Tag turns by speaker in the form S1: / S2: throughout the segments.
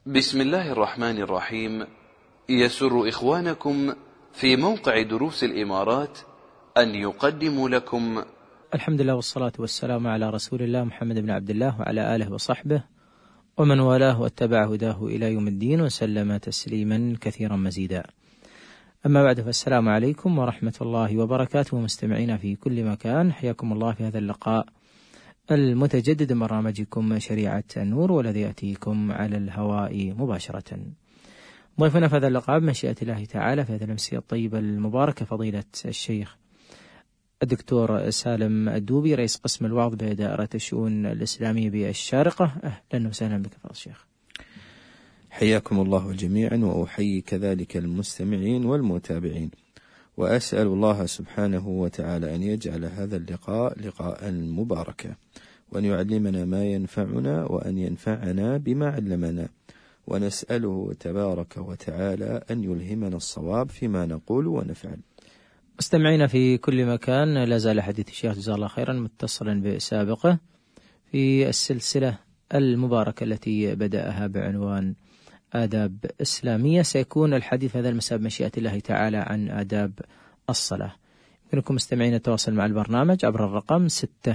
S1: بسم الله الرحمن الرحيم. يسر إخوانكم في موقع دروس الإمارات أن يقدموا لكم
S2: الحمد لله والصلاة والسلام على رسول الله محمد بن عبد الله وعلى آله وصحبه ومن والاه واتبع هداه إلى يوم الدين وسلم تسليما كثيرا مزيدا. أما بعد، فالسلام عليكم ورحمة الله وبركاته، مستمعين في كل مكان، حياكم الله في هذا اللقاء المتجدد من برنامجكم شريعة النور، والذي يأتيكم على الهواء مباشرة. ضيفنا في هذا اللقاء بمشيئة الله تعالى في هذه الأمسية الطيبة المباركة فضيلة الشيخ الدكتور سالم الدوبي، رئيس قسم الوعظ بدائرة الشؤون الإسلامية بالشارقة. أهلا وسهلا بك فضيلة الشيخ.
S3: حياكم الله جميعا، وأحيي كذلك المستمعين والمتابعين، وأسأل الله سبحانه وتعالى أن يجعل هذا اللقاء لقاء مباركا، وأن يعلمنا ما ينفعنا، وأن ينفعنا بما علمنا، ونسأله تبارك وتعالى أن يلهمنا الصواب فيما نقول ونفعل.
S2: مستمعين في كل مكان، لا زال حديث الشيخ جزاه الله خيرا متصلا بسابقه في السلسلة المباركة التي بدأها بعنوان آداب إسلامية. سيكون الحديث هذا المساء بمشيئة الله تعالى عن آداب الصلاة. يمكنكم مستمعين التواصل مع البرنامج عبر الرقم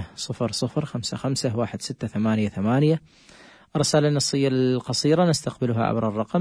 S2: 600551688. الرسالة النصية القصيرة نستقبلها عبر الرقم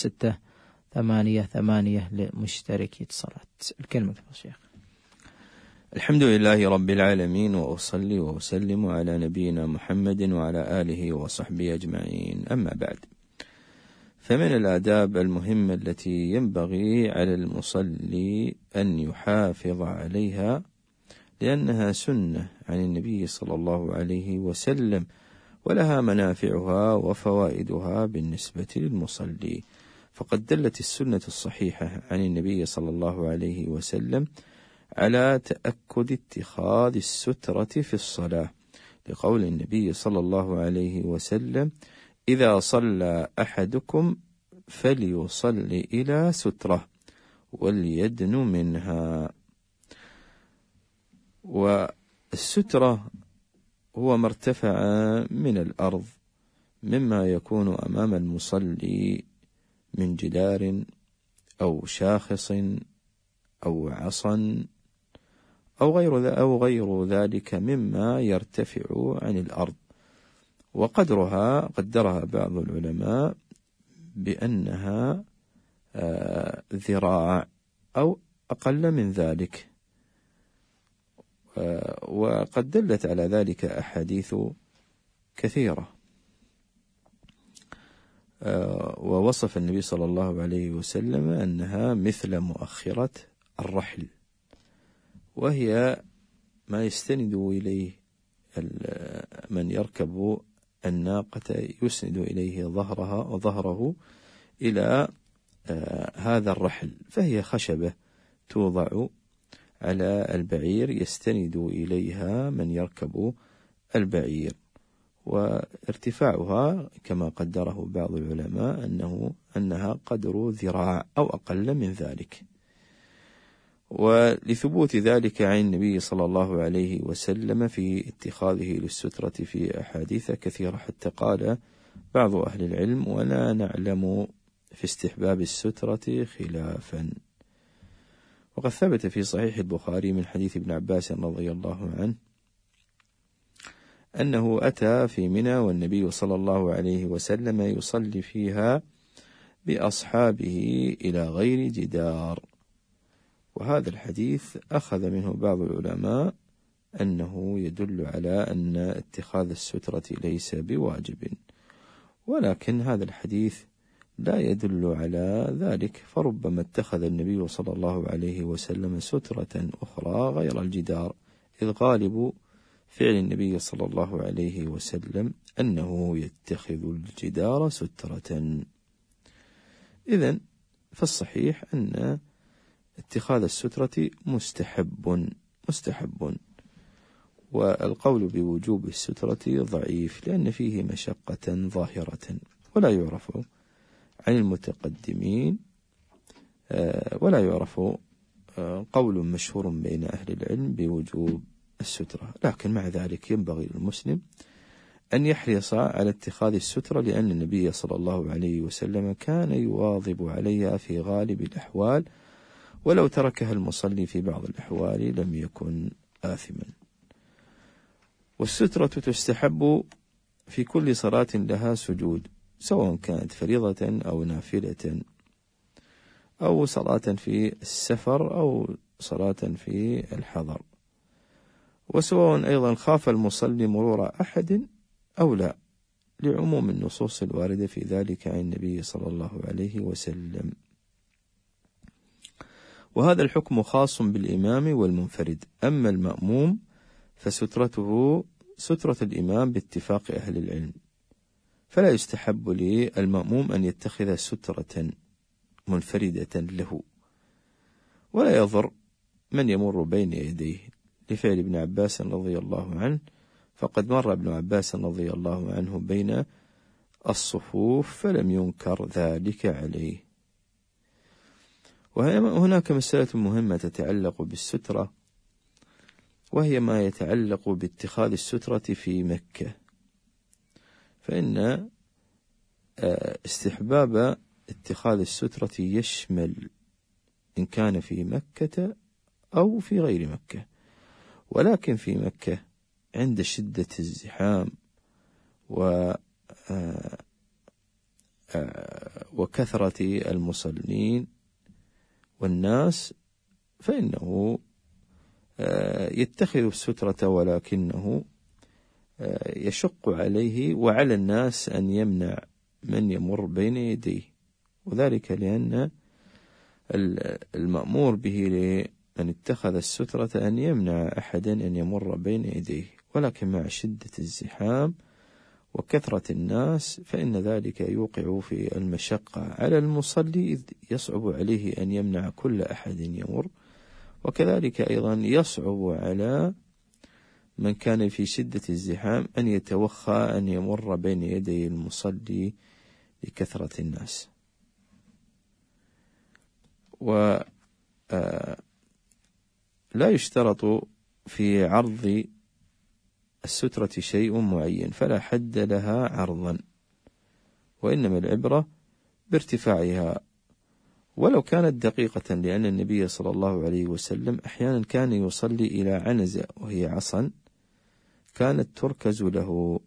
S2: 6688 لمشتركي اتصالات. الكلمة يا شيخ.
S3: الحمد لله رب العالمين، وأصلي وأسلم على نبينا محمد وعلى آله وصحبه أجمعين، أما بعد. فمن الآداب المهمة التي ينبغي على المصلي أن يحافظ عليها، لأنها سنة عن النبي صلى الله عليه وسلم، ولها منافعها وفوائدها بالنسبة للمصلي. فقد دلت السنة الصحيحة عن النبي صلى الله عليه وسلم على تأكد اتخاذ السترة في الصلاة، لقول النبي صلى الله عليه وسلم: إذا صلى أحدكم فليصل إلى سترة وليدن منها. والسترة هو ما ارتفع من الأرض مما يكون أمام المصلي من جدار أو شاخص أو عصا أو غير ذلك مما يرتفع عن الأرض. قدرها بعض العلماء بأنها ذراع أو أقل من ذلك، وقد دلت على ذلك أحاديث كثيرة. ووصف النبي صلى الله عليه وسلم أنها مثل مؤخرة الرحل، وهي ما يستند إليه من يركب الناقة، يسند إليه ظهره إلى هذا الرحل، فهي خشبة توضع على البعير يستند إليها من يركب البعير، وارتفاعها كما قدره بعض العلماء أنها قدر ذراع أو أقل من ذلك. ولثبوت ذلك عن النبي صلى الله عليه وسلم في اتخاذه للسترة في أحاديث كثيرة، حتى قال بعض أهل العلم: ولا نعلم في استحباب السترة خلافا. وقد ثبت في صحيح البخاري من حديث ابن عباس رضي الله عنه أنه أتى في منى والنبي صلى الله عليه وسلم يصلي فيها بأصحابه إلى غير جدار. وهذا الحديث أخذ منه بعض العلماء أنه يدل على أن اتخاذ السترة ليس بواجب، ولكن هذا الحديث لا يدل على ذلك، فربما اتخذ النبي صلى الله عليه وسلم سترة أخرى غير الجدار، إذ غالب فعل النبي صلى الله عليه وسلم أنه يتخذ الجدار سترة. إذن فالصحيح أن اتخاذ السترة مستحب، والقول بوجوب السترة ضعيف، لأن فيه مشقة ظاهرة، ولا يعرف عن المتقدمين ولا يعرف قول مشهور بين أهل العلم بوجوب السترة. لكن مع ذلك ينبغي للمسلم أن يحرص على اتخاذ السترة، لأن النبي صلى الله عليه وسلم كان يواظب عليها في غالب الأحوال، ولو تركها المصلي في بعض الأحوال لم يكن آثما. والسترة تستحب في كل صلاة لها سجود، سواء كانت فريضة أو نافلة، أو صلاة في السفر أو صلاة في الحضر، وسواء أيضا خاف المصلي مرور أحد أو لا، لعموم النصوص الواردة في ذلك عن النبي صلى الله عليه وسلم. وهذا الحكم خاص بالإمام والمنفرد. أما المأموم فسترته سترة الإمام باتفاق أهل العلم، فلا يستحب للمأموم أن يتخذ سترة منفردة له، ولا يضر من يمر بين يديه، لفعل ابن عباس رضي الله عنه، فقد مر ابن عباس رضي الله عنه بين الصفوف فلم ينكر ذلك عليه. وهناك مسألة مهمة تتعلق بالسترة، وهي ما يتعلق باتخاذ السترة في مكة، فإن استحباب اتخاذ السترة يشمل إن كان في مكة أو في غير مكة، ولكن في مكة عند شدة الزحام وكثرة المصلين والناس فإنه يتخذ السترة، ولكنه يشق عليه وعلى الناس أن يمنع من يمر بين يديه، وذلك لأن المأمور به لمن اتخذ السترة أن يمنع أحدا أن يمر بين يديه، ولكن مع شدة الزحام وكثرة الناس فإن ذلك يوقع في المشقة على المصلي، إذ يصعب عليه أن يمنع كل أحد يمر، وكذلك أيضا يصعب على من كان في شدة الزحام أن يتوخى أن يمر بين يدي المصلي لكثرة الناس. ولا يشترط في عرض السترة شيء معين، فلا حد لها عرضا، وإنما العبرة بارتفاعها ولو كانت دقيقة، لأن النبي صلى الله عليه وسلم أحيانا كان يصلي إلى عنزة وهي عصا كانت تركز له،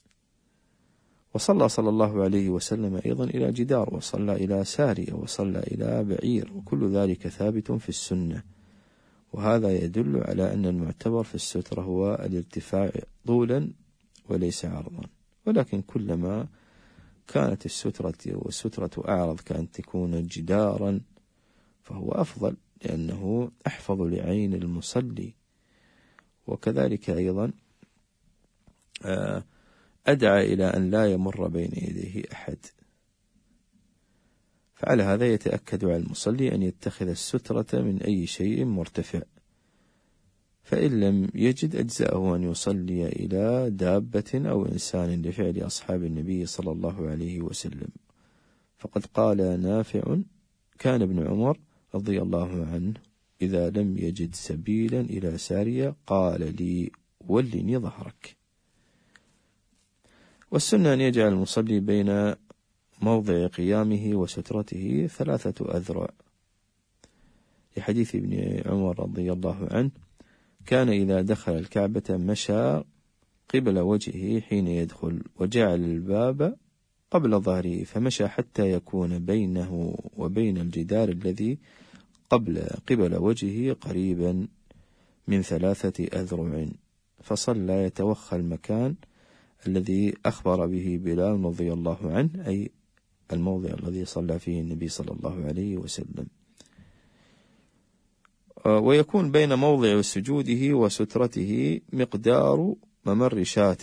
S3: وصلى صلى الله عليه وسلم أيضا إلى جدار، وصلى إلى سارية، وصلى إلى بعير، وكل ذلك ثابت في السنة. وهذا يدل على أن المعتبر في السترة هو الارتفاع طولا وليس عرضا، ولكن كلما كانت السترة أعرض كانت تكون جدارا فهو أفضل، لأنه أحفظ لعين المصلي، وكذلك أيضا أدعى إلى أن لا يمر بين يديه أحد. فعلى هذا يتأكد على المصلي أن يتخذ السترة من أي شيء مرتفع، فإن لم يجد أجزاءه أن يصلي إلى دابة أو إنسان، لفعل أصحاب النبي صلى الله عليه وسلم. فقد قال نافع: كان ابن عمر رضي الله عنه إذا لم يجد سبيلا إلى سارية قال لي: ولني ظهرك. والسنة أن يجعل المصلي بين موضع قيامه وسترته 3 أذرع، لحديث ابن عمر رضي الله عنه: كان إذا دخل الكعبة مشى قبل وجهه حين يدخل، وجعل الباب قبل ظهره، فمشى حتى يكون بينه وبين الجدار الذي قبل وجهه قريبا من 3 أذرع، فصلى يتوخى المكان الذي أخبر به بلال رضي الله عنه، أي الموضع الذي صلى فيه النبي صلى الله عليه وسلم. ويكون بين موضع سجوده وسترته مقدار ممر شاة،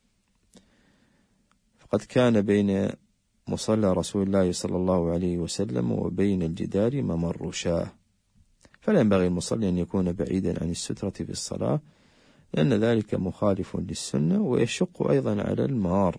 S3: فقد كان بين مصلى رسول الله صلى الله عليه وسلم وبين الجدار ممر شاة، فلا ينبغي المصلي أن يكون بعيدا عن السترة في الصلاة، لأن ذلك مخالف للسنة ويشق أيضا على المار.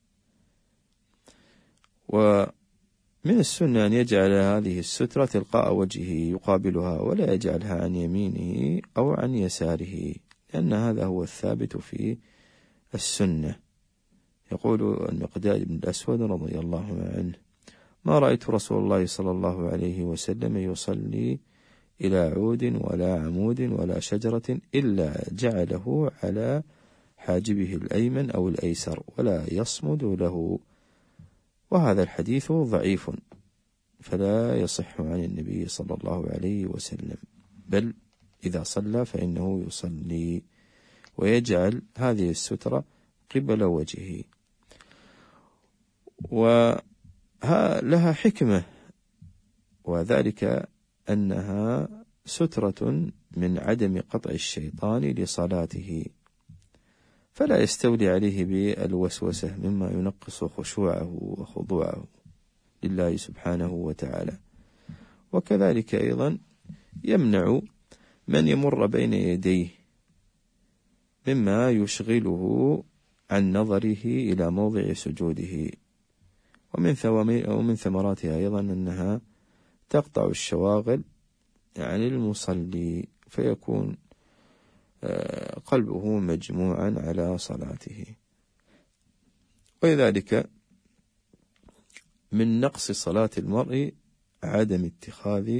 S3: ومن السنة أن يجعل هذه السترة تلقاء وجهه يقابلها، ولا يجعلها عن يمينه أو عن يساره، لأن هذا هو الثابت في السنة، يقول المقداد بن الأسود رضي الله عنه: ما رأيت رسول الله صلى الله عليه وسلم يصلي إلى عود ولا عمود ولا شجرة إلا جعله على حاجبه الأيمن أو الأيسر ولا يصمد له. وهذا الحديث ضعيف فلا يصح عن النبي صلى الله عليه وسلم، بل إذا صلى فإنه يصلي ويجعل هذه السترة قبل وجهه. ولها حكمة، وذلك أنها سترة من عدم قطع الشيطان لصلاته، فلا يستولي عليه بالوسوسة مما ينقص خشوعه وخضوعه لله سبحانه وتعالى. وكذلك أيضا يمنع من يمر بين يديه مما يشغله عن نظره إلى موضع سجوده. ومن ثمراتها أيضا أنها تقطع الشواغل عن المصلي، فيكون قلبه مجموعا على صلاته. ولذلك من نقص صلاة المرء عدم اتخاذ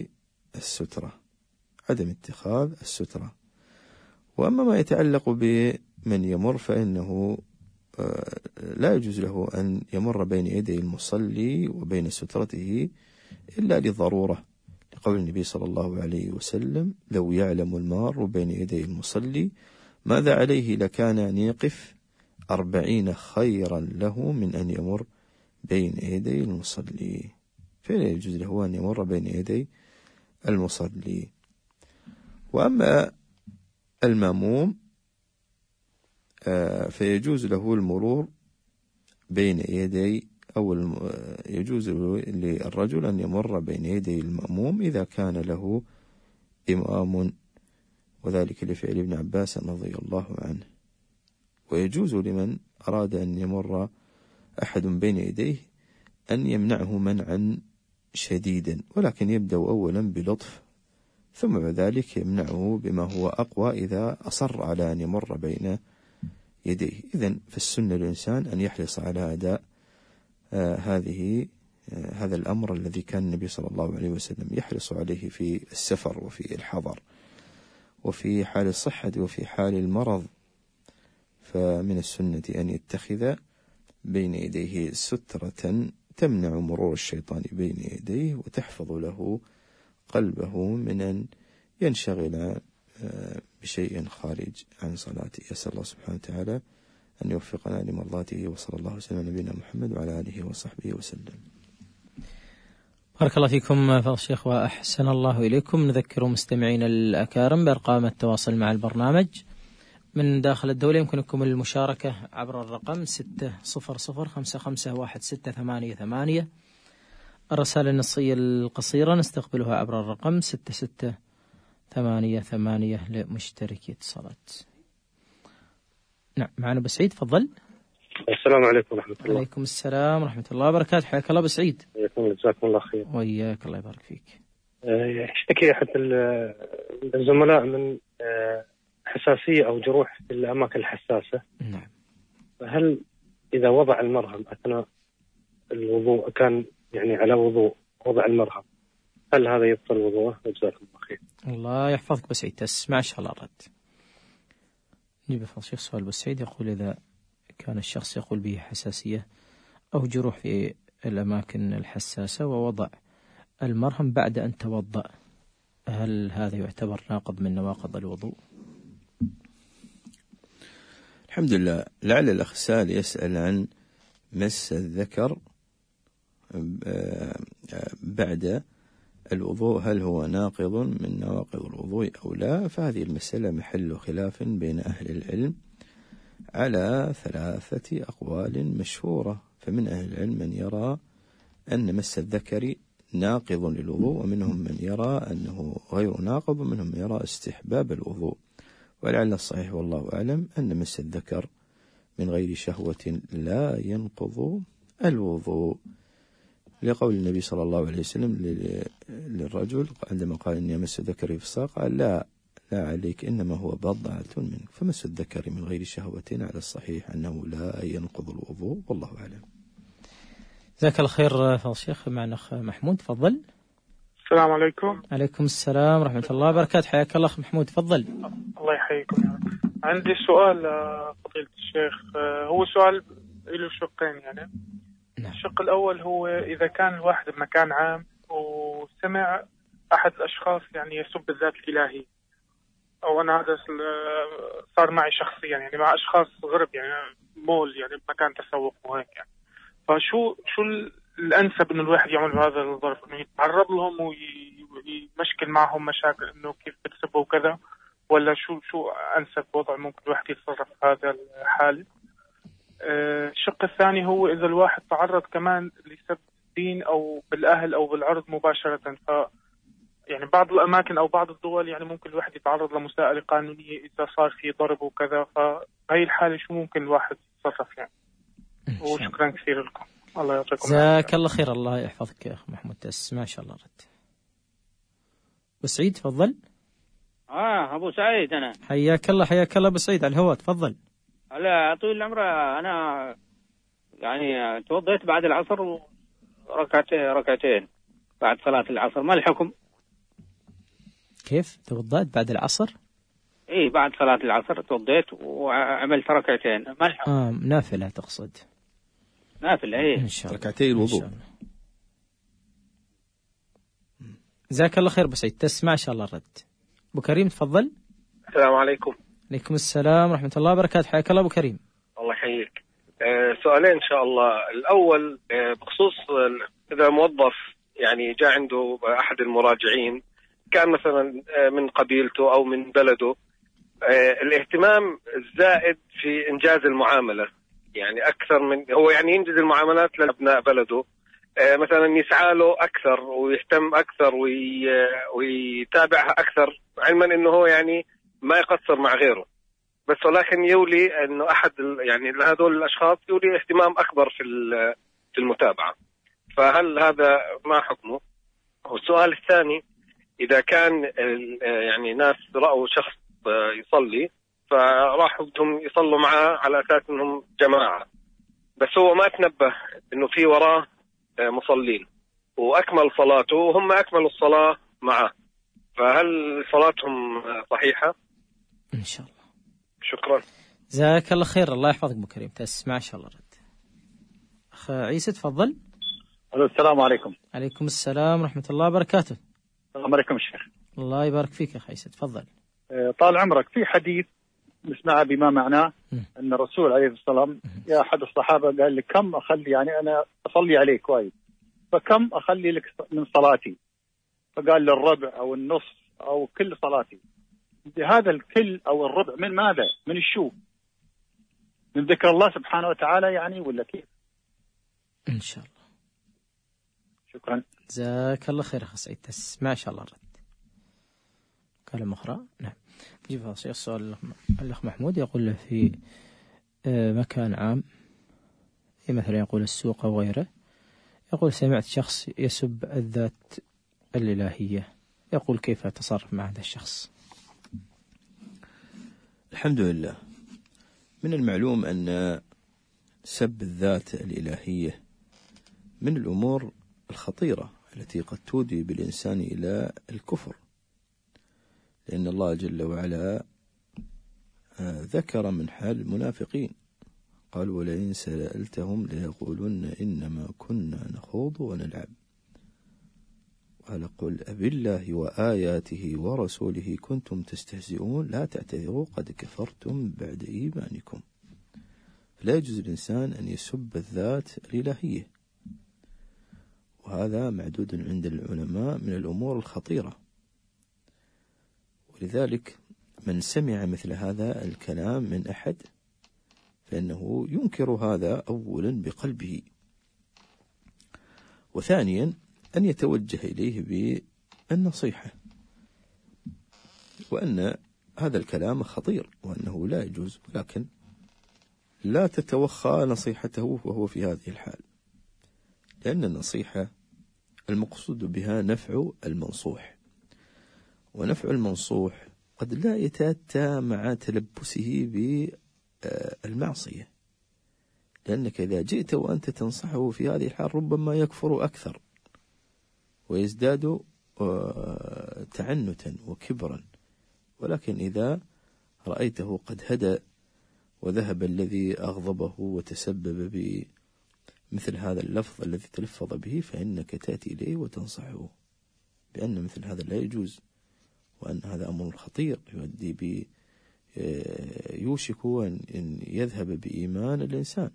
S3: السترة. وأما ما يتعلق بمن يمر فإنه لا يجوز له أن يمر بين يدي المصلي وبين سترته إلا لضرورة، لقول النبي صلى الله عليه وسلم: لو يعلم المار بين يدي المصلي ماذا عليه لكان أن يقف 40 خيرا له من أن يمر بين يدي المصلي. فلا يجوز له أن يمر بين يدي المصلي. وأما المأموم فيجوز له المرور بين يدي، أو يجوز للرجل أن يمر بين يدي المأموم إذا كان له إمام، وذلك لفعل ابن عباس رضي الله عنه. ويجوز لمن أراد أن يمر أحد بين يديه أن يمنعه منعا شديدا، ولكن يبدأ أولا بلطف، ثم بعد ذلك يمنعه بما هو أقوى إذا أصر على أن يمر بين يديه. إذن فالسنة للإنسان أن يحرص على أداء هذا الأمر الذي كان النبي صلى الله عليه وسلم يحرص عليه في السفر وفي الحضر وفي حال الصحة وفي حال المرض. فمن السنة أن يتخذ بين يديه سترة تمنع مرور الشيطان بين يديه وتحفظ له قلبه من أن ينشغل بشيء خارج عن صلاته. يسأل الله سبحانه وتعالى أن يوفقنا لمرضاته، وصلى الله وسلم على نبينا محمد وعلى آله وصحبه وسلم.
S2: بارك الله فيكم فضل الشيخ وأحسن الله إليكم. نذكر مستمعين الأكارم بأرقام التواصل مع البرنامج من داخل الدولة. يمكنكم المشاركة عبر الرقم 600551688. الرسالة النصية القصيرة نستقبلها عبر الرقم 6688 لمشتركي اتصالات. نعم، معنا أبو سعيد، تفضل.
S4: السلام عليكم ورحمة الله.
S2: وعليكم السلام ورحمة الله وبركاته. حياك الله أبو سعيد.
S4: جزاكم الله خير.
S2: وإياك، الله يبارك فيك.
S4: يشتكي أحد الزملاء من حساسية أو جروح في الأماكن الحساسة.
S2: نعم.
S4: هل إذا وضع المرهم أثناء الوضوء كان يعني على وضوء وضع المرهم، هل هذا يبطل وضوءه؟ جزاكم الله خير.
S2: الله يحفظك أبو سعيد. تسمع إن شاء الله الرد. نجيب فضل الشيخ سؤال أبو سعيد يقول: إذا كان الشخص يقول به حساسية أو جروح في الأماكن الحساسة ووضع المرهم بعد أن توضأ، هل هذا يعتبر ناقض من نواقض الوضوء؟
S3: الحمد لله. لعل الأخ سال يسأل عن مس الذكر بعد الوضوء، هل هو ناقض من نواقض الوضوء أو لا؟ فهذه المسألة محل خلاف بين أهل العلم على 3 أقوال مشهورة. فمن أهل العلم من يرى أن مس الذكر ناقض للوضوء، ومنهم من يرى أنه غير ناقض، ومنهم من يرى استحباب الوضوء. ولعل الصحيح والله أعلم أن مس الذكر من غير شهوة لا ينقض الوضوء، لقول النبي صلى الله عليه وسلم للرجل عندما قال إني أمس ذكري في الصلاة، قال: لا لا عليك، إنما هو بضعة منك. فمس الذكر من غير شهوة على الصحيح أنه لا ينقض الوضوء، والله أعلم.
S2: جزاك الله خير فضل الشيخ. معنا أخ محمود، تفضل.
S5: السلام عليكم.
S2: عليكم السلام ورحمة الله وبركاته. حياك الله أخ محمود، تفضل.
S5: الله يحييكم يا رب. عندي سؤال فضيلة الشيخ، هو سؤال له شقين يعني. الشق الأول هو إذا كان الواحد بمكان عام وسمع أحد الأشخاص يعني يسب الذات الإلهية، أو أنا هذا صار معي شخصيا يعني مع أشخاص غرب يعني مول يعني بمكان تسوق وهيك يعني، فشو الأنسب إنه الواحد يعمل بهذا الظرف؟ إنه يتعرض لهم ويمشكل معهم مشاكل إنه كيف بتسبوا وكذا، ولا شو أنسب وضع ممكن الواحد يتصرف في هذا الحالة؟ الشق الثاني هو إذا الواحد تعرض كمان لسب الدين أو بالأهل أو بالعرض مباشرة، ف يعني بعض الأماكن أو بعض الدول يعني ممكن الواحد يتعرض لمساءلة قانونية إذا صار في ضرب وكذا، فهي الحالة شو ممكن الواحد يتصرف يعني؟ وشكرا كثير لكم، الله يعطيكم
S2: جزاك الله خير. الله يحفظك يا أخ محمود، ما شاء الله رد. وسعيد تفضل.
S6: أبو سعيد أنا.
S2: حياك الله حياك الله أبو سعيد، على الهواء تفضل.
S6: لا طويل العمر، أنا يعني توضيت بعد العصر ركعتين بعد صلاة العصر، ما الحكم؟
S2: كيف توضيت بعد العصر؟
S6: إيه بعد صلاة العصر توضيت وعملت ركعتين، ما الحكم؟
S2: نافلة تقصد؟
S6: نافلة إيه
S2: إن شاء الله.
S3: ركعتي الوضوء.
S2: جزاك الله خير أبو سعيد، تسمع إن شاء الله الرد. أبو كريم تفضل.
S7: السلام عليكم.
S2: عليكم السلام ورحمة الله وبركاته. حياك الله أبو كريم.
S7: الله يحييك. سؤالين إن شاء الله. الأول بخصوص إذا موظف يعني جاء عنده أحد المراجعين كان مثلا من قبيلته أو من بلده، الاهتمام الزائد في إنجاز المعاملة، يعني أكثر من هو يعني ينجز المعاملات لأبناء بلده، مثلا يسعى له أكثر ويهتم أكثر ويتابعها أكثر، علما أنه هو يعني ما يقصر مع غيره، بس ولكن يولي أنه أحد يعني هذول الأشخاص يولي اهتمام أكبر في المتابعة، فهل هذا ما حكمه؟ والسؤال الثاني، إذا كان يعني ناس رأوا شخص يصلي فراحوا بدهم يصلوا معه على أساس أنهم جماعة، بس هو ما تنبه أنه في وراه مصلين وأكمل صلاته وهم أكملوا الصلاة معه، فهل صلاتهم صحيحة؟
S2: إن شاء الله.
S7: شكرا.
S2: جزاك الله خير. الله يحفظك أبو كريم، تسمع إن شاء الله رد. أخ عيسى تفضل.
S8: السلام عليكم.
S2: عليكم السلام ورحمة الله وبركاته.
S8: السلام عليكم الشيخ.
S2: الله يبارك فيك يا أخ عيسى، تفضل.
S8: طال عمرك، في حديث نسمعه بما معناه أن الرسول عليه الصلاة والسلام يا أحد الصحابة قال لك كم أخلي، يعني أنا أصلي عليك كويس، فكم أخلي لك من صلاتي؟ فقال للربع أو النص أو كل صلاتي. هذا الكل أو الربع من ماذا؟ من الشو؟ من ذكر الله سبحانه وتعالى يعني، ولا كيف؟
S2: إن شاء الله.
S8: شكرا.
S2: جزاك الله خير أخ سعيد، تسمع إن شاء الله الرد. كلمة أخرى. نعم. نجيب السؤال. الأخ محمود يقول له في مكان عام، مثلا يقول السوق أو غيره، يقول سمعت شخص يسب الذات الإلهية، يقول كيف أتصرف مع هذا الشخص؟
S3: الحمد لله، من المعلوم أن سب الذات الإلهية من الأمور الخطيرة التي قد تودي بالإنسان إلى الكفر، لأن الله جل وعلا ذكر من حال المنافقين، قال ولئن سألتهم ليقولن إنما كنا نخوض ونلعب، قال قل أبالله وآياته ورسوله كنتم تستهزئون لا تعتذروا قد كفرتم بعد إيمانكم. فلا يجوز الإنسان أن يسب الذات الإلهية، وهذا معدود عند العلماء من الأمور الخطيرة، ولذلك من سمع مثل هذا الكلام من أحد فإنه ينكر هذا أولا بقلبه، وثانيا أن يتوجه إليه بالنصيحة، وأن هذا الكلام خطير وأنه لا يجوز، لكن لا تتوخى نصيحته وهو في هذه الحال، لأن النصيحة المقصود بها نفع المنصوح، ونفع المنصوح قد لا يتأتى مع تلبسه بالمعصية، لأنك إذا جئت وأنت تنصحه في هذه الحال ربما يكفر أكثر ويزداد تعنتا وكبرا. ولكن إذا رأيته قد هدى وذهب الذي أغضبه وتسبب بمثل هذا اللفظ الذي تلفظ به، فإنك تأتي إليه وتنصحه بأن مثل هذا لا يجوز، وأن هذا أمر خطير يؤدي يوشك أن يذهب بإيمان الإنسان،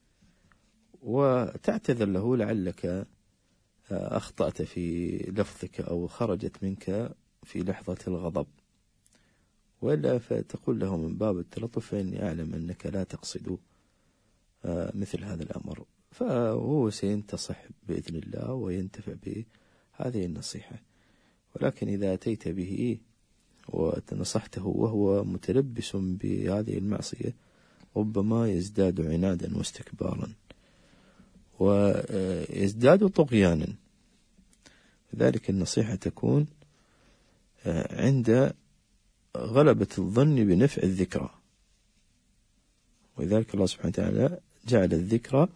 S3: وتعتذر له لعلك أخطأت في لفظك أو خرجت منك في لحظة الغضب، وإلا فتقول له من باب التلطف فإني أعلم أنك لا تقصد مثل هذا الأمر، فهو سينتصح بإذن الله وينتفع بهذه النصيحة. ولكن إذا أتيت به وتنصحته وهو متلبس بهذه المعصية ربما يزداد عنادا واستكبارا ويزداد طغيانا. لذلك النصيحة تكون عند غلبة الظن بنفع الذكرى، ولذلك الله سبحانه وتعالى جعل الذكرى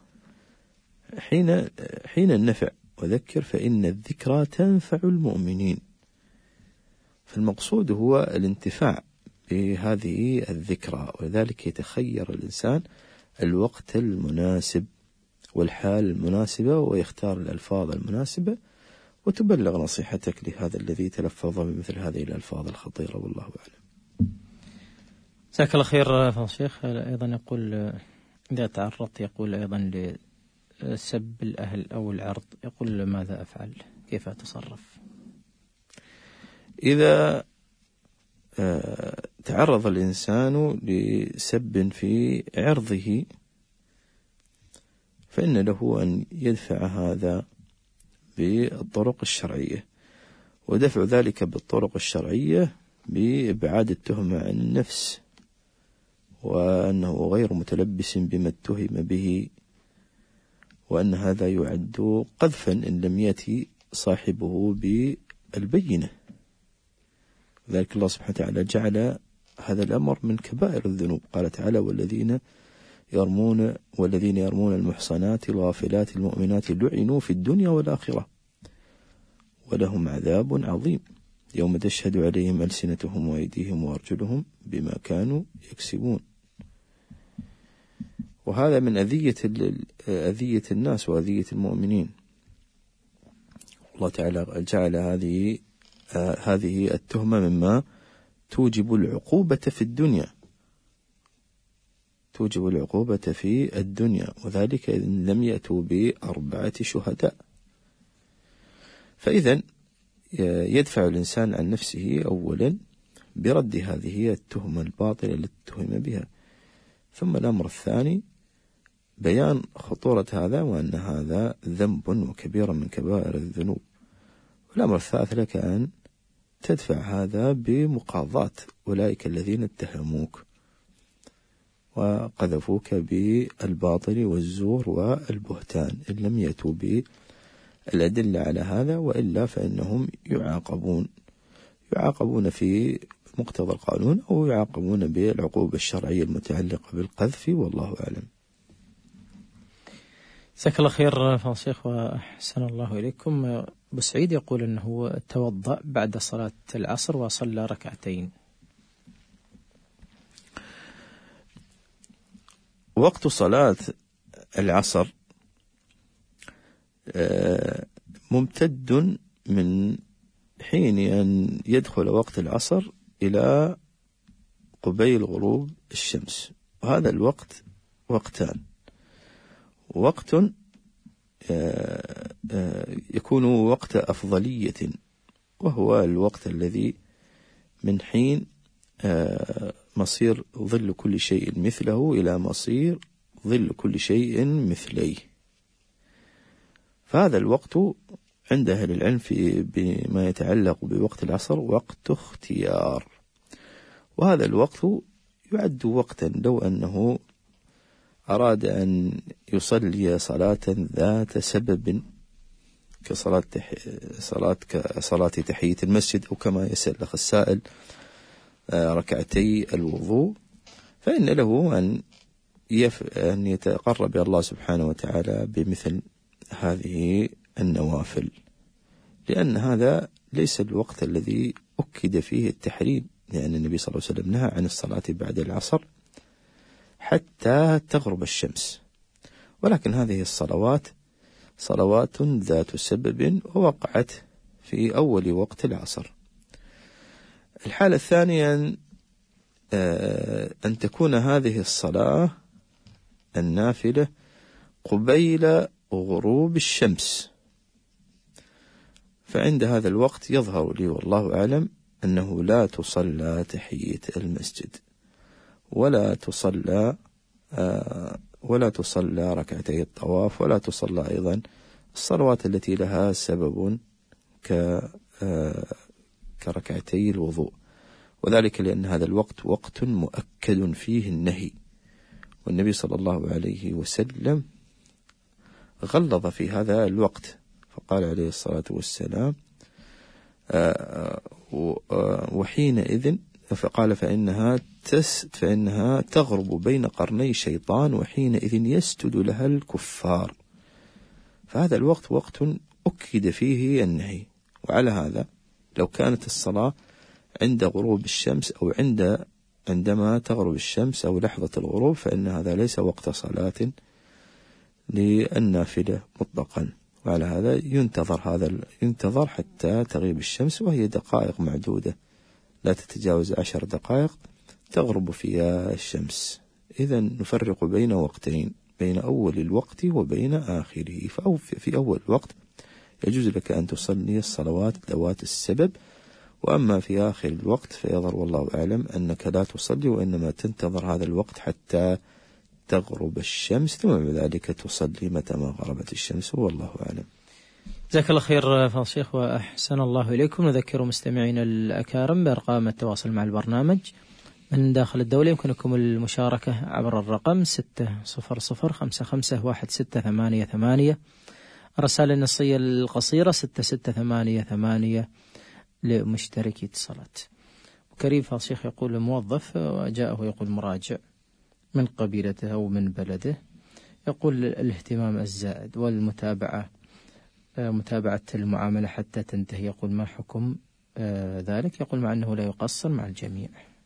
S3: حين النفع، وذكر فإن الذكرى تنفع المؤمنين. فالمقصود هو الانتفاع بهذه الذكرى، ولذلك يتخير الإنسان الوقت المناسب والحال المناسبة ويختار الألفاظ المناسبة، وتبلغ نصيحتك لهذا الذي تلفظ بمثل هذه الألفاظ الخطيرة، والله أعلم.
S2: جزاك الله خير فضل الشيخ. أيضا يقول إذا تعرضت يقول أيضا لسب الأهل أو العرض، يقول ماذا أفعل؟ كيف أتصرف؟
S3: إذا تعرض الإنسان لسب في عرضه فإن له أن يدفع هذا بالطرق الشرعية، ودفع ذلك بالطرق الشرعية بإبعاد التهمة عن النفس، وأنه غير متلبس بما اتهم به، وأن هذا يعد قذفا إن لم يأتي صاحبه بالبينة. ذلك الله سبحانه وتعالى جعل هذا الأمر من كبائر الذنوب، قال تعالى والذين يرمون المحصنات الغافلات المؤمنات لعنوا في الدنيا والآخرة ولهم عذاب عظيم يوم تشهد عليهم ألسنتهم وأيديهم وأرجلهم بما كانوا يكسبون. وهذا من أذية الناس وأذية المؤمنين. الله تعالى جعل هذه التهمة مما توجب العقوبة في الدنيا، وذلك إن لم يأتوا ب4 شهداء. فإذا يدفع الإنسان عن نفسه أولا برد هذه التهمة الباطلة التي اتهم بها، ثم الأمر الثاني بيان خطورة هذا وأن هذا ذنب وكبير من كبائر الذنوب، والأمر الثالث لك أن تدفع هذا بمقاضاة أولئك الذين اتهموك وقذفوك بالباطل والزور والبهتان إن لم يأتوا بالأدلة على هذا، وإلا فإنهم يعاقبون في مقتضى القانون أو يعاقبون بالعقوبة الشرعية المتعلقة بالقذف، والله أعلم.
S2: جزاك الله خير فضل الشيخ وأحسن الله إليكم. أبو سعيد يقول أنه توضأ بعد صلاة العصر وصلى 2 ركعات.
S3: وقت صلاة العصر ممتد من حين أن يدخل وقت العصر إلى قبيل غروب الشمس، وهذا الوقت وقتان. وقت يكون وقت أفضلية، وهو الوقت الذي من حين مصير ظل كل شيء مثله إلى مصير ظل كل شيء مثليه. فهذا الوقت عند أهل العلم بما يتعلق بوقت العصر وقت اختيار، وهذا الوقت يعد وقتا لو أنه أراد أن يصلي صلاة ذات سبب كصلاة تحية المسجد، أو كما يسأل الأخ السائل ركعتي الوضوء، فإن له أن يتقرب إلى الله سبحانه وتعالى بمثل هذه النوافل، لأن هذا ليس الوقت الذي أكد فيه التحريم، لأن النبي صلى الله عليه وسلم نهى عن الصلاة بعد العصر حتى تغرب الشمس، ولكن هذه الصلوات صلوات ذات سبب ووقعت في أول وقت العصر. الحالة الثانية أن تكون هذه الصلاة النافلة قبيل غروب الشمس، فعند هذا الوقت يظهر لي والله أعلم أنه لا تصلى تحية المسجد، ولا تصلى ركعتي الطواف، ولا تصلى أيضا الصلوات التي لها سبب كركعتي الوضوء، وذلك لأن هذا الوقت وقت مؤكد فيه النهي، والنبي صلى الله عليه وسلم غلظ في هذا الوقت، فقال عليه الصلاة والسلام وحينئذ فقال فإنها تغرب بين قرني شيطان وحينئذ يسجد لها الكفار، فهذا الوقت وقت أكد فيه النهي. وعلى هذا لو كانت الصلاة عند غروب الشمس أو عندما تغرب الشمس أو لحظة الغروب، فإن هذا ليس وقت صلاة للنافلة مطلقا، وعلى هذا ينتظر حتى تغيب الشمس، وهي دقائق معدودة لا تتجاوز 10 دقائق تغرب فيها الشمس. إذا نفرق بين وقتين، بين أول الوقت وبين آخره. في أول الوقت يجوز لك أن تصلي الصلوات ذوات السبب، وأما في آخر الوقت فيظهر والله أعلم أنك لا تصلي، وإنما تنتظر هذا الوقت حتى تغرب الشمس، ثم بعد ذلك تصلي متى ما غربت الشمس، والله أعلم.
S2: جزاك الله خير فضيلة الشيخ وأحسن الله إليكم. نذكر مستمعينا الأكارم بأرقام التواصل مع البرنامج من داخل الدولة. يمكنكم المشاركة عبر الرقم 600551688، الرسالة النصية القصيرة 6688 لمشتركي اتصالات. وكريم فضيلة الشيخ يقول موظف وجاءه يقول مراجع من قبيلته أو من بلده، يقول الاهتمام الزائد والمتابعة متابعة المعاملة حتى تنتهي، يقول ما حكم ذلك؟ يقول مع أنه لا يقصر مع الجميع.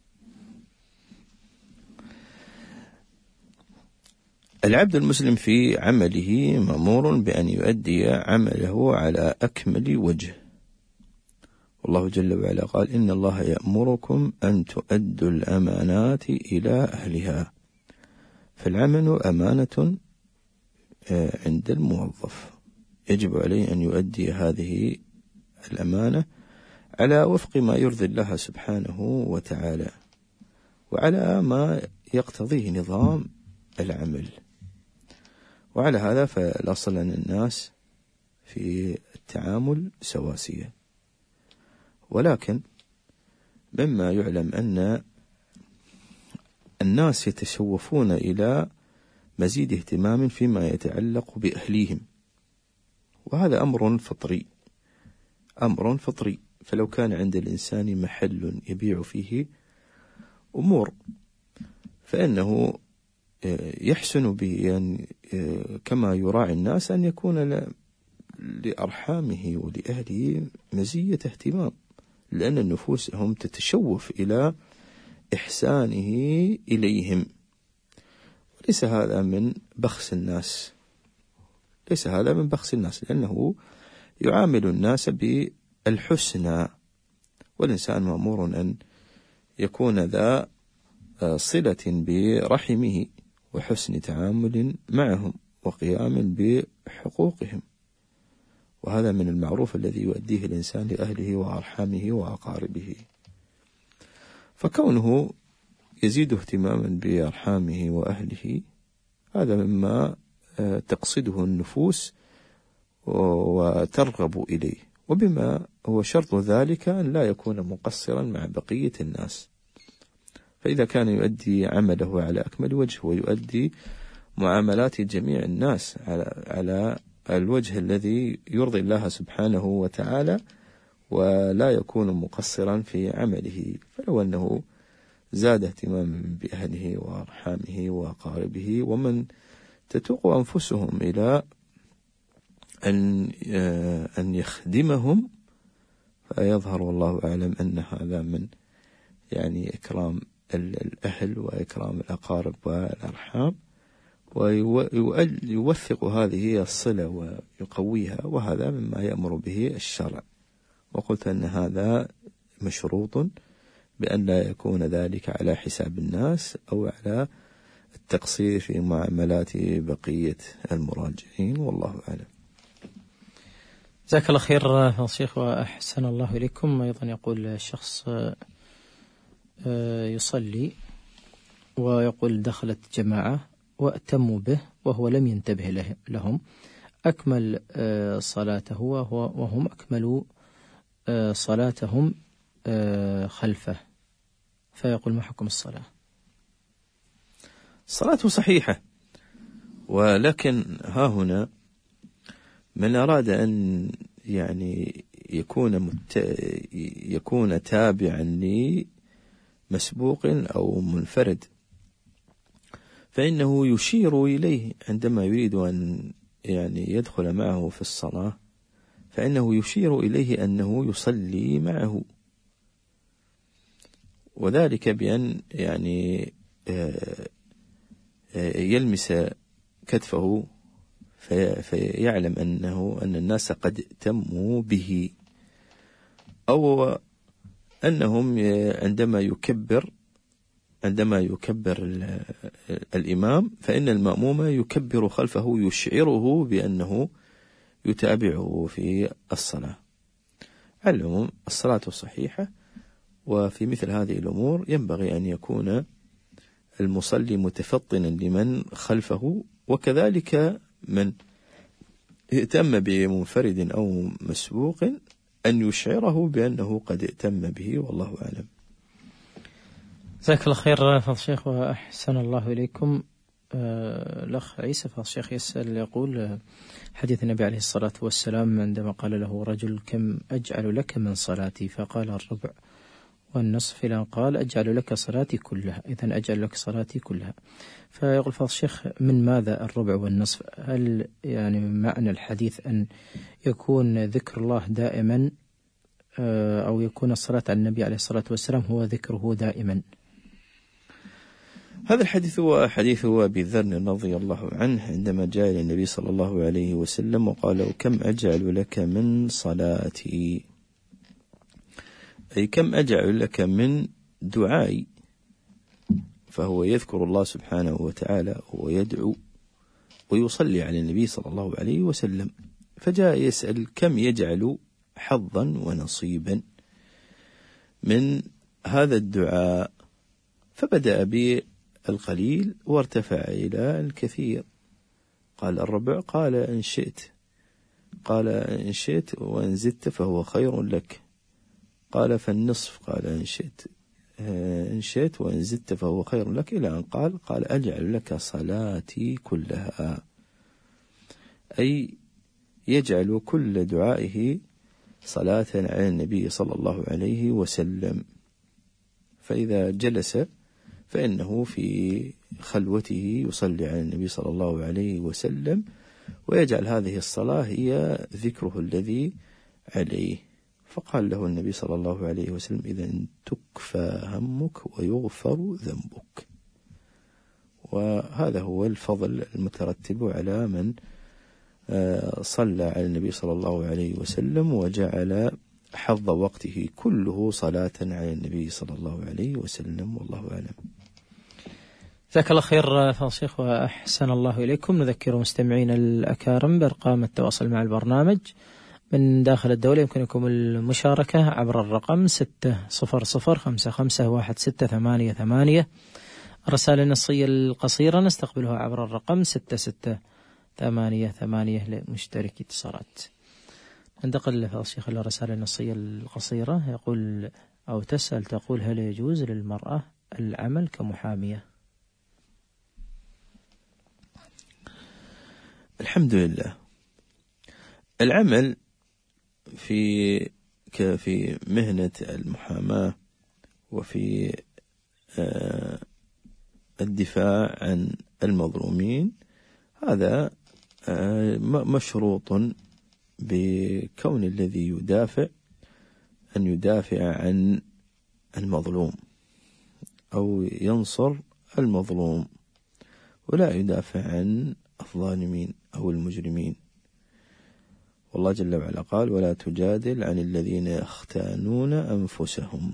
S3: العبد المسلم في عمله مأمور بأن يؤدي عمله على أكمل وجه، والله جل وعلا قال إن الله يأمركم أن تؤدوا الأمانات إلى أهلها، فالعمل أمانة عند الموظف، يجب عليه أن يؤدي هذه الأمانة على وفق ما يرضي الله سبحانه وتعالى، وعلى ما يقتضيه نظام العمل. وعلى هذا فالأصل أن الناس في التعامل سواسية، ولكن مما يعلم أن الناس يتشوفون إلى مزيد اهتمام فيما يتعلق بأهليهم، وهذا أمر فطري. فلو كان عند الإنسان محل يبيع فيه أمور فإنه يحسن به أن كما يراعي الناس أن يكون لأرحامه ولأهله مزية اهتمام، لأن النفوس هم تتشوف إلى إحسانه إليهم، وليس هذا من بخس الناس، لأنه يعامل الناس بالحسنى، والإنسان مأمور أن يكون ذا صلة برحمه وحسن تعامل معهم وقيام بحقوقهم، وهذا من المعروف الذي يؤديه الإنسان لأهله وأرحامه وأقاربه. فكونه يزيد اهتماما بأرحامه وأهله هذا مما تقصده النفوس وترغب إليه، وبما هو شرط ذلك أن لا يكون مقصرا مع بقية الناس. فإذا كان يؤدي عمله على أكمل وجه ويؤدي معاملات جميع الناس على الوجه الذي يرضي الله سبحانه وتعالى، ولا يكون مقصرا في عمله. فلو أنه زاد اهتماما بأهله وأرحامه وأقاربه ومن تتوق أنفسهم إلى أن يخدمهم، فيظهر والله أعلم أن هذا من يعني إكرام الأهل وإكرام الأقارب والأرحام، ويوثق هذه الصلة ويقويها، وهذا مما يأمر به الشرع. وقلت أن هذا مشروط بأن لا يكون ذلك على حساب الناس أو على التقصير في معاملات بقية المراجعين، والله أعلم.
S2: جزاك الله خير فضيلة الشيخ وأحسن الله إليكم. أيضا يقول الشخص يصلي ويقول دخلت جماعة وأتموا به وهو لم ينتبه لهم، أكمل صلاته وهم أكملوا صلاتهم خلفه، فيقول ما حكم الصلاة؟
S3: صلاته صحيحة، ولكن ها هنا من أراد أن يعني يكون تابعا لمسبوق أو منفرد، فإنه يشير إليه عندما يريد أن يعني يدخل معه في الصلاة، فإنه يشير إليه أنه يصلي معه، وذلك بأن يعني يلمس كتفه فيعلم أن الناس قد تموا به، أو أنهم عندما يكبر الإمام فإن المأموم يكبر خلفه يشعره بأنه يتابعه في الصلاة. على العموم الصلاة صحيحة، وفي مثل هذه الأمور ينبغي أن يكون المصلي متفطنا لمن خلفه، وكذلك من ائتم بمنفرد أو مسبوق أن يشعره بأنه قد ائتم به، والله أعلم.
S2: جزاك الله خير فضل الشيخ وأحسن الله إليكم. الأخ عيسى فضل الشيخ يسأل يقول حديث النبي عليه الصلاة والسلام عندما قال له رجل كم أجعل لك من صلاتي، فقال الربع والنصف، إلى أن قال أجعل لك صلاتي كلها، إذن أجعل لك صلاتي كلها. فيقول فضل الشيخ من ماذا الربع والنصف؟ هل يعني معنى الحديث أن يكون ذكر الله دائما أو يكون الصلاة على النبي عليه الصلاة والسلام هو ذكره دائما؟
S3: هذا الحديث هو حديث أبي ذر رضي الله عنه عندما جاء إلى النبي صلى الله عليه وسلم وقال كم أجعل لك من صلاتي، أي كم أجعل لك من دعائي، فهو يذكر الله سبحانه وتعالى ويدعو ويصلي على النبي صلى الله عليه وسلم، فجاء يسأل كم يجعل حظا ونصيبا من هذا الدعاء، فبدأ بالقليل وارتفع إلى الكثير. قال الربع، قال إن شئت، قال إن شئت وإن زدت فهو خير لك، قال فالنصف، قال إن شئت وإن زدت فهو خير لك، إلى أن قال أجعل لك صلاتي كلها، أي يجعل كل دعائه صلاة على النبي صلى الله عليه وسلم. فإذا جلس فإنه في خلوته يصلي على النبي صلى الله عليه وسلم، ويجعل هذه الصلاة هي ذكره الذي عليه. فقال له النبي صلى الله عليه وسلم إذن تكفى همك ويغفر ذنبك. وهذا هو الفضل المترتب على من صلى على النبي صلى الله عليه وسلم وجعل حظ وقته كله صلاة على النبي صلى الله عليه وسلم، والله أعلم.
S2: جزاك الله خير فضل الشيخ وأحسن الله إليكم. نذكر مستمعين الأكارم بأرقام التواصل مع البرنامج من داخل الدولة. يمكنكم المشاركة عبر الرقم 600551688. الرسالة النصية القصيرة نستقبلها عبر الرقم 6688 لمشتركي اتصالات. ننتقل فضل الشيخ إلى الرسالة النصية القصيرة. يقول أو تسأل تقول هل يجوز للمرأة العمل كمحامية؟
S3: الحمد لله. العمل في ذلك في مهنة المحاماة وفي الدفاع عن المظلومين، هذا مشروط بكون الذي يدافع أن يدافع عن المظلوم أو ينصر المظلوم، ولا يدافع عن الظالمين أو المجرمين. والله جل وعلا قال: ولا تجادل عن الذين يختانون أنفسهم.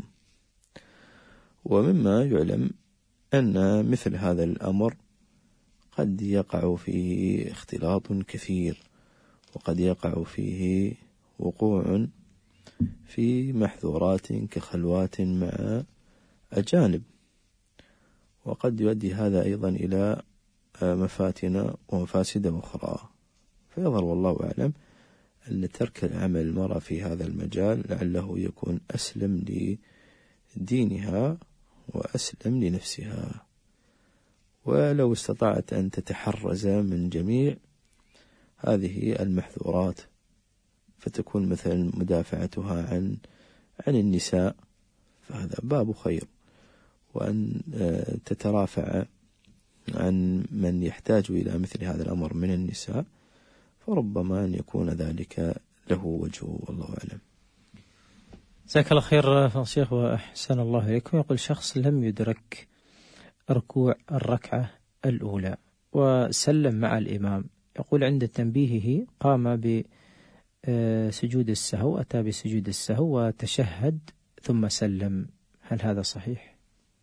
S3: ومما يعلم أن مثل هذا الأمر قد يقع فيه اختلاط كثير، وقد يقع فيه وقوع في محظورات كخلوات مع أجانب، وقد يؤدي هذا أيضا إلى مفاتن ومفاسد أخرى. فيظهر والله أعلم أن ترك العمل المرأة في هذا المجال لعله يكون أسلم لدينها وأسلم لنفسها، ولو استطاعت أن تتحرز من جميع هذه المحظورات فتكون مثلا مدافعتها عن النساء، فهذا باب خير، وأن تترافع عن من يحتاج إلى مثل هذا الأمر من النساء، فربما أن يكون ذلك له وجهه، والله أعلم.
S2: جزاك الله خير فضيلة وأحسن الله إليكم. يقول شخص لم يدرك ركوع الركعة الأولى وسلم مع الإمام، يقول عند تنبيهه قام بسجود السهو، أتى بسجود السهو وتشهد ثم سلم، هل هذا صحيح؟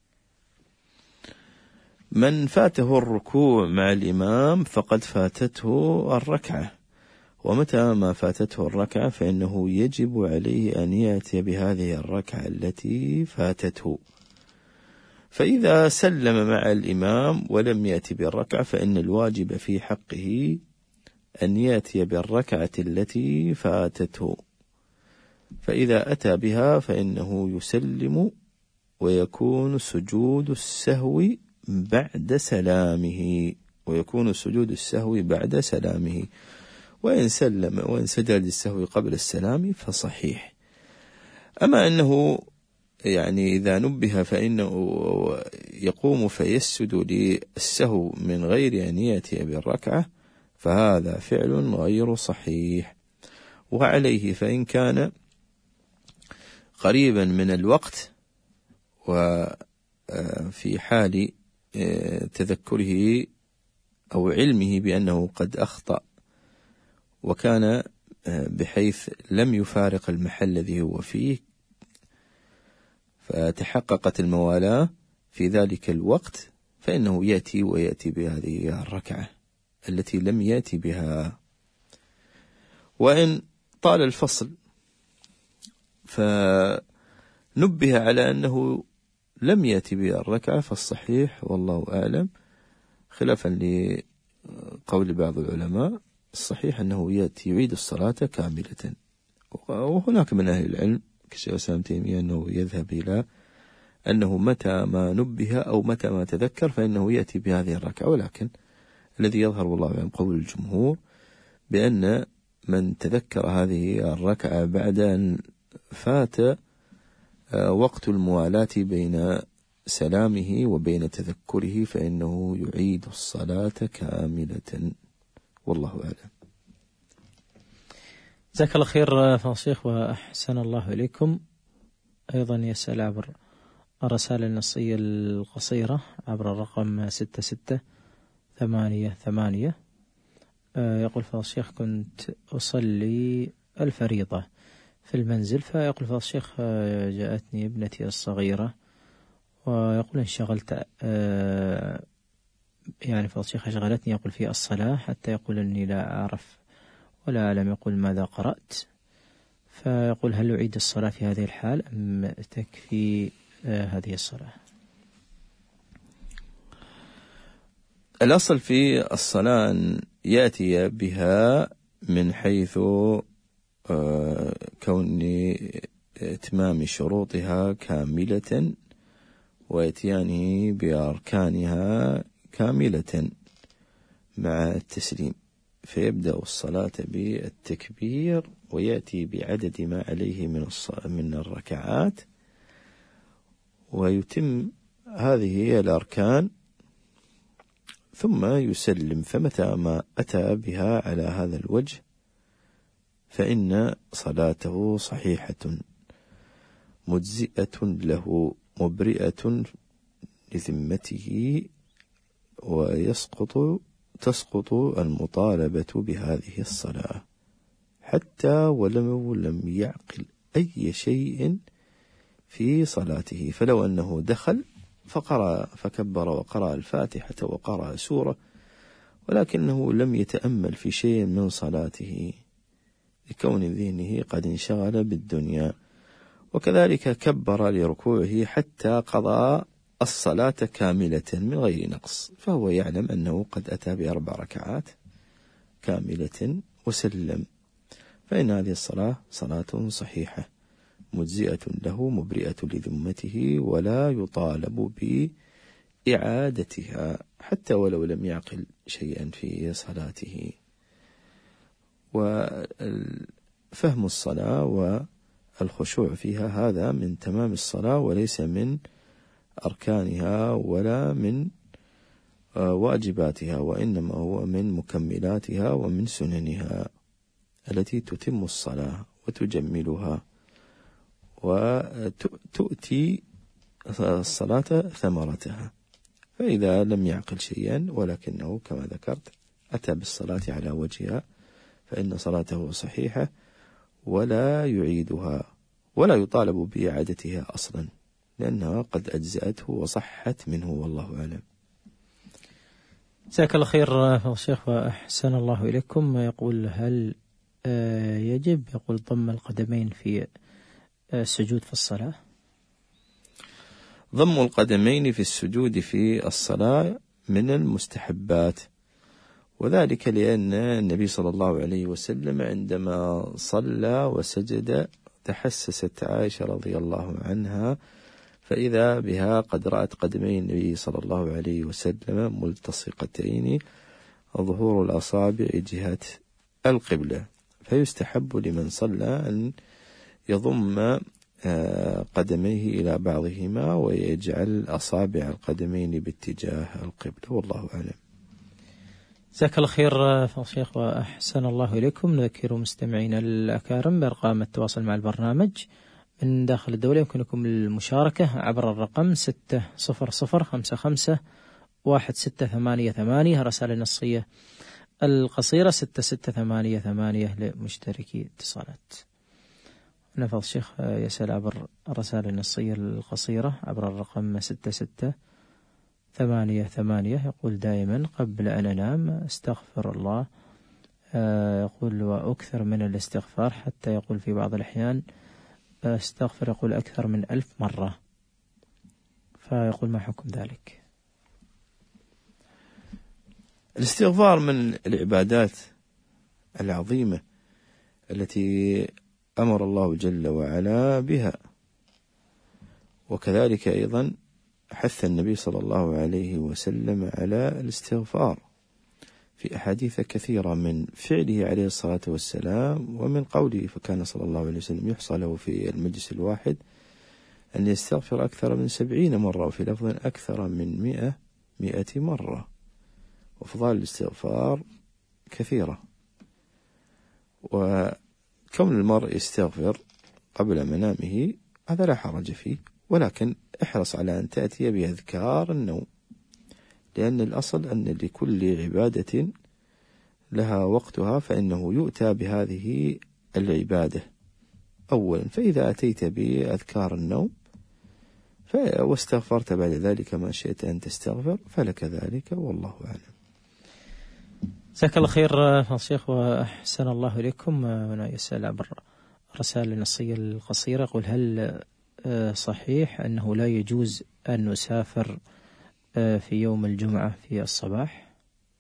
S3: من فاته الركوع مع الإمام فقد فاتته الركعة، ومتى ما فاتته الركعة فإنه يجب عليه أن يأتي بهذه الركعة التي فاتته. فإذا سلم مع الإمام ولم يأتي بالركعة فإن الواجب في حقه أن يأتي بالركعة التي فاتته، فإذا أتى بها فإنه يسلم ويكون سجود السهو بعد سلامه، وإن سلم وإن سجد السهو قبل السلام فصحيح. أما أنه يعني إذا نبه فإنه يقوم فيسجد للسهو من غير أن يأتي بالركعة، فهذا فعل غير صحيح. وعليه فإن كان قريبا من الوقت وفي حال تذكره أو علمه بأنه قد أخطأ وكان بحيث لم يفارق المحل الذي هو فيه، فتحققت الموالاة في ذلك الوقت، فإنه يأتي بهذه الركعة التي لم يأتي بها. وإن طال الفصل فنبه على أنه لم يأتي بها الركعة فالصحيح والله أعلم، خلافا لقول بعض العلماء، الصحيح أنه يعيد الصلاة كاملة. وهناك من أهل العلم كشيخ الإسلام تيمية أنه يذهب إلى أنه متى ما نبه أو متى ما تذكر فإنه يأتي بهذه الركعة، ولكن الذي يظهر والله أعلم قول الجمهور بأن من تذكر هذه الركعة بعد أن فات وقت الموالاة بين سلامه وبين تذكره فإنه يعيد الصلاة كاملة، والله أعلم.
S2: جزاك الله خير فضيلة وأحسن الله إليكم. أيضا يسأل عبر الرسالة النصية القصيرة عبر الرقم 6688. يقول فضيلة الشيخ كنت أصلي الفريضة في المنزل، فيقول فضيلة الشيخ جاءتني ابنتي الصغيرة ويقول انشغلت يعني فضيلة الشيخ أشغلتني يقول في الصلاة حتى يقول أني لا أعرف ولا أعلم يقول ماذا قرأت، فيقول هل أعيد الصلاة في هذه الحال أم تكفي هذه الصلاة؟
S3: الأصل في الصلاة أن يأتي بها من حيث كون إتمام شروطها كاملة وإتيانه بأركانها كاملة مع التسليم، فيبدأ الصلاة بالتكبير ويأتي بعدد ما عليه من الركعات ويتم هذه هي الأركان ثم يسلم. فمتى ما أتى بها على هذا الوجه فإن صلاته صحيحة مجزئة له مبرئة لذمته تسقط المطالبة بهذه الصلاة حتى ولو لم يعقل أي شيء في صلاته. فلو أنه دخل فكبر وقرأ الفاتحة وقرأ سورة ولكنه لم يتأمل في شيء من صلاته لكون ذهنه قد انشغل بالدنيا، وكذلك كبر لركوعه حتى قضى الصلاة كاملة من غير نقص، فهو يعلم أنه قد أتى ب4 ركعات كاملة وسلم، فإن هذه الصلاة صلاة صحيحة مجزئة له مبرئة لذمته ولا يطالب بإعادتها حتى ولو لم يعقل شيئا في صلاته. وفهم الصلاة والخشوع فيها هذا من تمام الصلاة وليس من أركانها ولا من واجباتها، وإنما هو من مكملاتها ومن سننها التي تتم الصلاة وتجملها وتؤتي الصلاة ثمرتها. فإذا لم يعقل شيئا ولكنه كما ذكرت أتى بالصلاة على وجهها فإن صلاته صحيحة ولا يعيدها ولا يطالب بإعادتها أصلا لأنها قد أجزأته وصحت منه، والله أعلم.
S2: جزاك الله خير شيخ وأحسن الله إليكم. يقول هل يجب ضم القدمين في السجود في الصلاة؟
S3: ضم القدمين في السجود في الصلاة من المستحبات، وذلك لأن النبي صلى الله عليه وسلم عندما صلى وسجد تحسست عائشة رضي الله عنها فإذا بها قد رأت قدمي النبي صلى الله عليه وسلم ملتصقتين ظهور الأصابع جهة القبلة، فيستحب لمن صلى أن يضم قدميه إلى بعضهما ويجعل أصابع القدمين باتجاه القبلة، والله أعلم.
S2: جزاك الله خير شيخ وأحسن الله إليكم. نذكر مستمعينا الأكارم بأرقام التواصل مع البرنامج من داخل الدولة. يمكنكم المشاركة عبر الرقم 600551688 رسالة نصية القصيرة 6688 لمشتركي اتصالات. نفض الشيخ يسأل عبر الرسالة النصية القصيرة عبر الرقم 6688. يقول دائما قبل أن أنام استغفر الله، يقول وأكثر من الاستغفار حتى يقول في بعض الأحيان استغفر يقول أكثر من 1000 مرة، فيقول ما حكم ذلك؟
S3: الاستغفار من العبادات العظيمة التي أمر الله جل وعلا بها، وكذلك أيضا حث النبي صلى الله عليه وسلم على الاستغفار في أحاديث كثيرة من فعله عليه الصلاة والسلام ومن قوله، فكان صلى الله عليه وسلم يحصى له في المجلس الواحد أن يستغفر أكثر من 70 مرة، وفي لفظ أكثر من 100 مرة، وفضال الاستغفار كثيرة. وكون المرء يستغفر قبل منامه هذا لا حرج فيه، ولكن احرص على أن تأتي بأذكار النوم، لأن الأصل أن لكل عبادة لها وقتها، فإنه يؤتى بهذه العبادة أولا، فإذا أتيت بأذكار النوم واستغفرت بعد ذلك ما شئت أن تستغفر فلك ذلك، والله أعلم.
S2: جزاك الله خير الشيخ وأحسن الله إليكم. هنا يسأل عبر الرسالة النصية القصيرة، يقول هل صحيح أنه لا يجوز أن نسافر في يوم الجمعة في الصباح؟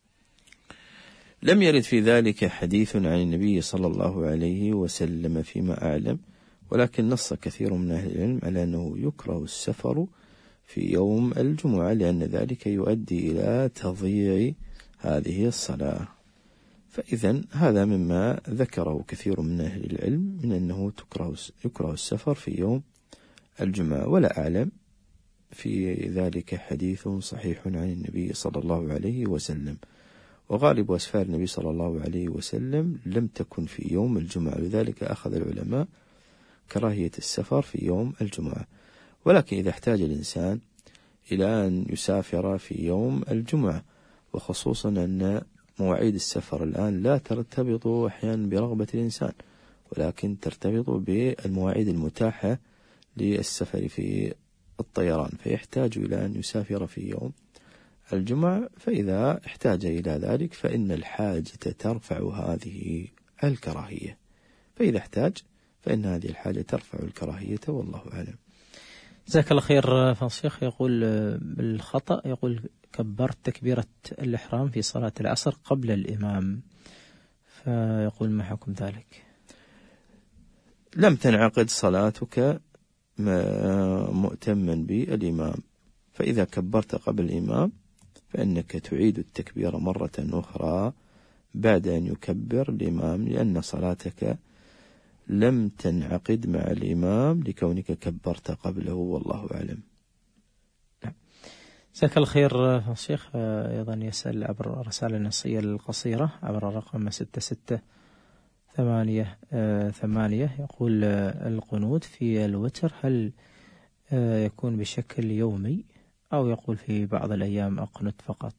S3: لم يرد في ذلك حديث عن النبي صلى الله عليه وسلم فيما أعلم، ولكن نص كثير من أهل العلم على أنه يكره السفر في يوم الجمعة، لأن ذلك يؤدي إلى تضييع هذه الصلاة، فإذا هذا مما ذكره كثير من أهل العلم من أنه يكره السفر في يوم الجمعة، ولا أعلم في ذلك حديث صحيح عن النبي صلى الله عليه وسلم، وغالب أسفار النبي صلى الله عليه وسلم لم تكن في يوم الجمعة، لذلك أخذ العلماء كراهية السفر في يوم الجمعة. ولكن إذا احتاج الإنسان إلى أن يسافر في يوم الجمعة، وخصوصا أن مواعيد السفر الآن لا ترتبط أحيانا برغبة الإنسان، ولكن ترتبط بالمواعيد المتاحة للسفر في الطيران، فيحتاج إلى أن يسافر في يوم الجمعة. فإذا احتاج إلى ذلك فإن الحاجة ترفع هذه الكراهية، فإذا احتاج فإن هذه الحاجة ترفع الكراهية، والله أعلم.
S2: جزاك الله خير فالشيخ. يقول بالخطأ، يقول كبرت تكبيرة الإحرام في صلاة العصر قبل الإمام، فيقول ما حكم ذلك؟
S3: لم تنعقد صلاتك مؤتما بالإمام، فإذا كبرت قبل الإمام فإنك تعيد التكبير مرة أخرى بعد أن يكبر الإمام، لأن صلاتك لم تنعقد مع الإمام لكونك كبرت قبله، والله أعلم.
S2: جزاك الله خير الشيخ. أيضا يسأل عبر الرسالة النصية القصيرة عبر الرقم 6688، يقول القنوت في الوتر هل يكون بشكل يومي أو يقول في بعض الأيام أقنت فقط؟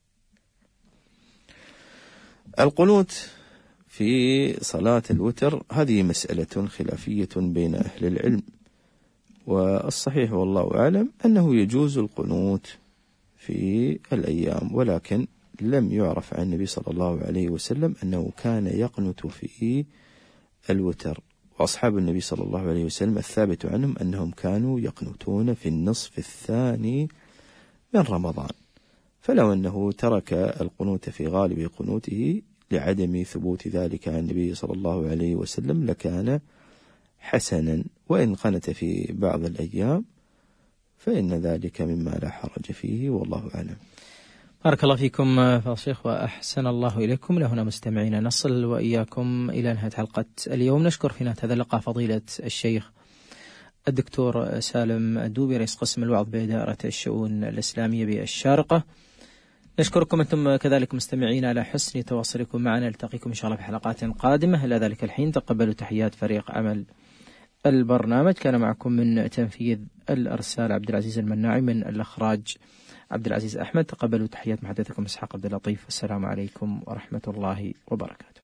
S3: القنوت في صلاة الوتر هذه مسألة خلافية بين أهل العلم، والصحيح والله أعلم أنه يجوز القنوت في الأيام، ولكن لم يعرف عن النبي صلى الله عليه وسلم أنه كان يقنت في الوتر، وأصحاب النبي صلى الله عليه وسلم الثابت عنهم أنهم كانوا يقنتون في النصف الثاني من رمضان، فلو أنه ترك القنوت في غالب قنوته لعدم ثبوت ذلك عن النبي صلى الله عليه وسلم لكان حسنا، وإن قنت في بعض الأيام فإن ذلك مما لا حرج فيه، والله أعلم.
S2: بارك الله فيكم فالشيخ وأحسن الله إليكم. لهنا مستمعين نصل وإياكم إلى نهاية حلقة اليوم. نشكر في نهاية هذا اللقاء فضيلة الشيخ الدكتور سالم الدوبي رئيس قسم الوعظ بإدارة الشؤون الإسلامية بالشارقة. نشكركم أنتم كذلك مستمعين على حسن تواصلكم معنا. نلتقيكم إن شاء الله في حلقات قادمة. إلى ذلك الحين تقبلوا تحيات فريق عمل البرنامج. كان معكم من تنفيذ الأرسال عبد العزيز المناعي، من الإخراج عبد العزيز أحمد. تقبلوا تحيات محدثكم إسحاق عبد اللطيف. السلام عليكم ورحمة الله وبركاته.